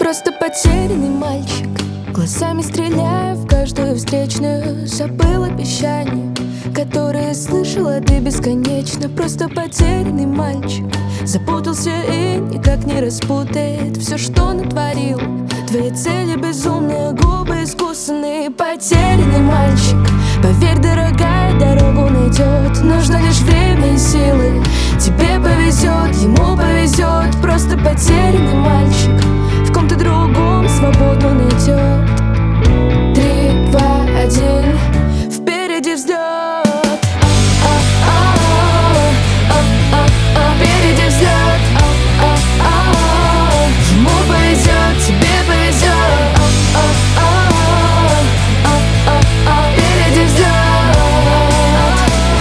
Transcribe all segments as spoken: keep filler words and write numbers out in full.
Просто потерянный мальчик, глазами стреляя в каждую встречную. Забыл обещания, которые слышала ты бесконечно. Просто потерянный мальчик, запутался и никак не распутает все, что натворил. Твои цели безумные, губы искусанные. Потерянный мальчик, поверь, дорогая, дорогу найдет. Нужно лишь время и силы. Тебе повезет, ему повезет. Просто потерянный мальчик в ком-то другом свободу найдет. Три, два, один, впереди взлет. Впереди взлет. Ему повезет, тебе повезет. Впереди взлет.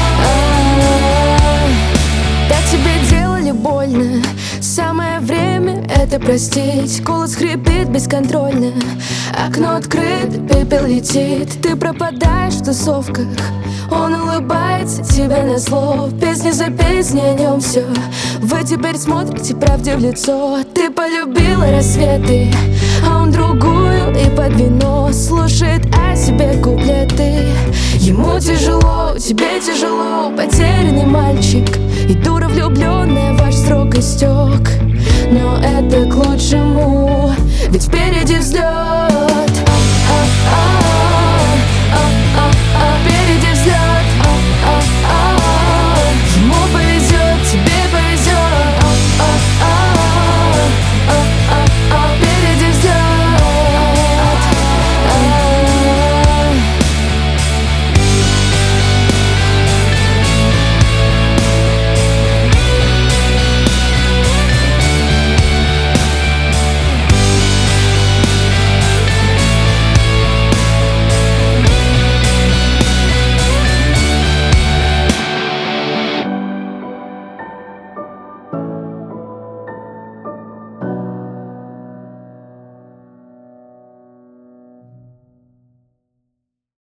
Да, тебе делали больно, самое время это простить. Голос хрипит бесконтрольно, окно открыто, пепел летит. Ты пропадаешь в тусовках, он улыбается тебе назло. Песни за песней о нем все. Вы теперь смотрите правде в лицо. Ты полюбила рассветы, а он другую и под вино слушает о себе куплеты. Ему тяжело, тебе тяжело. Потерянный мальчик и дура влюбленная, ваш срок истек. Но это к лучшему, ведь впереди взлет.